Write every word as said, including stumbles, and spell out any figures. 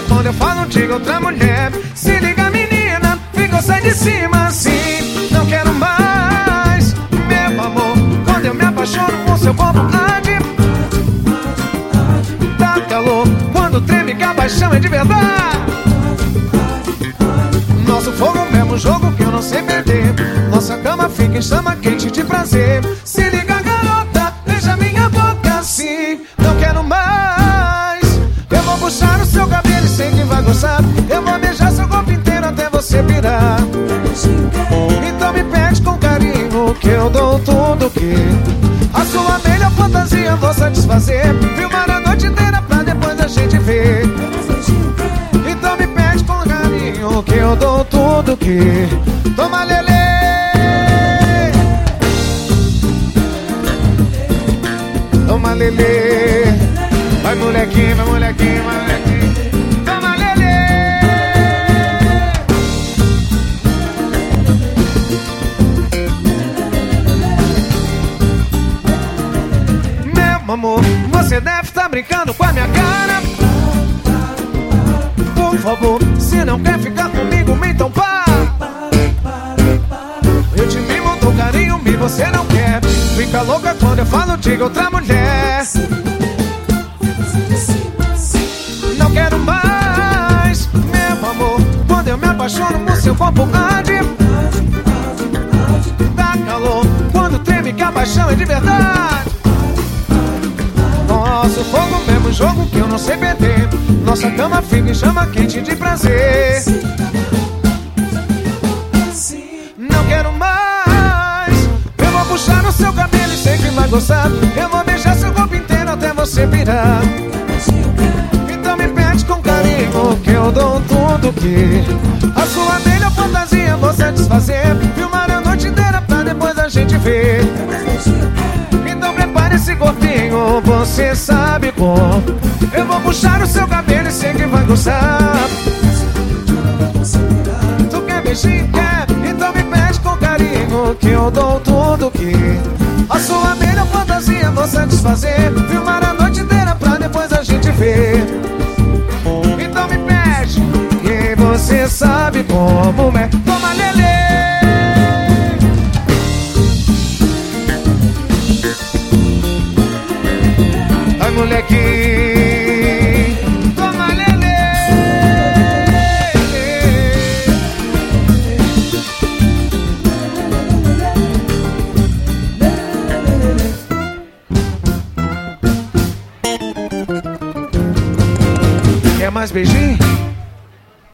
quando eu falo de outra mulher. Se liga, menina, fica ou sai de cima assim. Não quero mais, meu amor. Quando eu me apaixono por seu corpo arde. Dá calor quando treme que a paixão é de verdade. Nosso fogo é o mesmo jogo que eu não sei perder. Nossa cama fica em chama quente de prazer. Se liga, garota, beija minha boca assim. Não quero mais. Eu vou puxar o seu cabelo e sei que vai gostar. Eu vou beijar seu corpo inteiro até você pirar. Então me pede com carinho que eu dou tudo que a sua melhor fantasia vou satisfazer. Filmar a noite inteira pra depois a gente ver. Então me pede com carinho que eu dou tudo que toma lelê. Toma lelê. Vai molequinho, vai molequinho, vai molequinho. Toma lelê. Meu amor, você deve estar brincando com a minha cara. Por favor, se não quer ficar comigo, então para. Eu te mimo, dou carinho, e você não quer. Fica louca quando eu falo de outra mulher. Não quero mais, meu amor. Quando eu me apaixono por seu corpo arde. Dá calor quando treme que a paixão é de verdade. Nosso fogo, mesmo jogo que eu não sei perder. Nossa cama fica em chama quente de prazer. Não quero mais. Eu vou puxar no seu cabelo e sei que vai gostar. Eu vou beijar seu corpo inteiro até você virar. Então me pede com carinho que eu dou tudo que a sua melhor fantasia vou satisfazer. Filmar a noite inteira pra depois a gente ver. Então prepare esse corpinho, você sabe como. Eu vou puxar o seu cabelo e sei que vai gostar. Tu quer beijinho? Quer? Então me pede com carinho que eu dou tudo que a sua melhor fantasia vou satisfazer. Filmar a noite inteira pra depois a gente ver. Então me pede e você sabe como é. Toma lelê. Ai molequinho, toma lelê. Quer mais beijinho?